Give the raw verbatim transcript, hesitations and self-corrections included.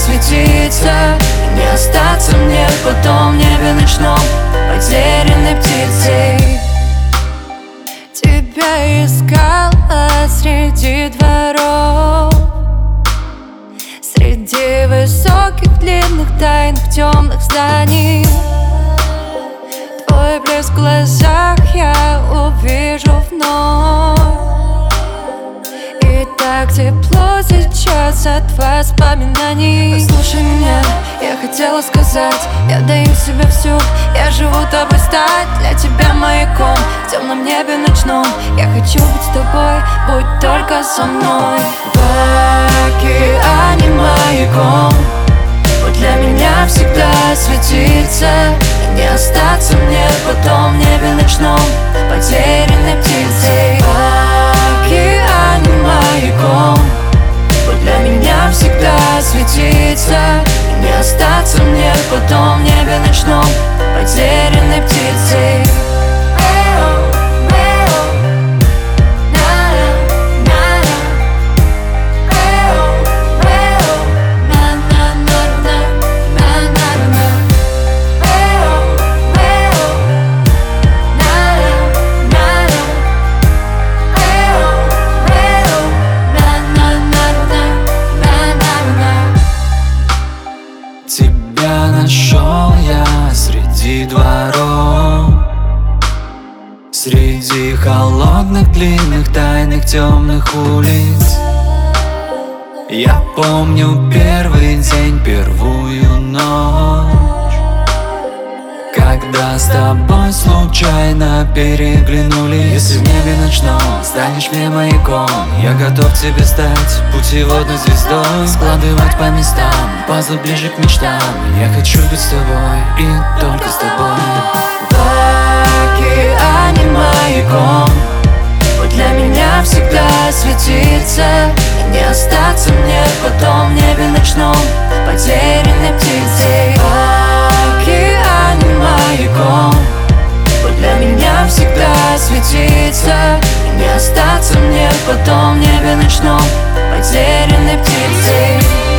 светиться, и не остаться мне потом в небе ночном потерянной птицей. Тебя искала среди дворов, среди высоких, длинных, тайных, темных зданий. Твой блеск в глазах я увижу вновь, и так тепло сейчас от воспоминаний. Послушай меня, я хотела сказать, я даю себе всю, я живу тобой стать, для тебя маяком в темном небе ночном. Я хочу быть с тобой, будь только со мной. В океане маяком будь для меня всегда светиться, и не остаться мне потом в небе ночном потерянной птицей. В океане маяком будь для меня всегда светиться, и не остаться мне потом в небе ночном потерянной птицей. Тебя нашел я среди дворов, среди холодных, длинных, тайных, темных улиц. Я помню первый день, первую ночь, когда с тобой случайно переглянулись. Если в небе ночном станешь мне маяком, я готов тебе стать путеводной звездой, складывать по местам пазлы ближе к мечтам. Я хочу быть с тобой и только с тобой. В океане маяком будь для меня всегда светиться, и не остаться мне потом в небе ночном потерянной птицей. В океане маяком будь для меня всегда светиться, и не остаться мне потом в небе ночном потерянной птицей.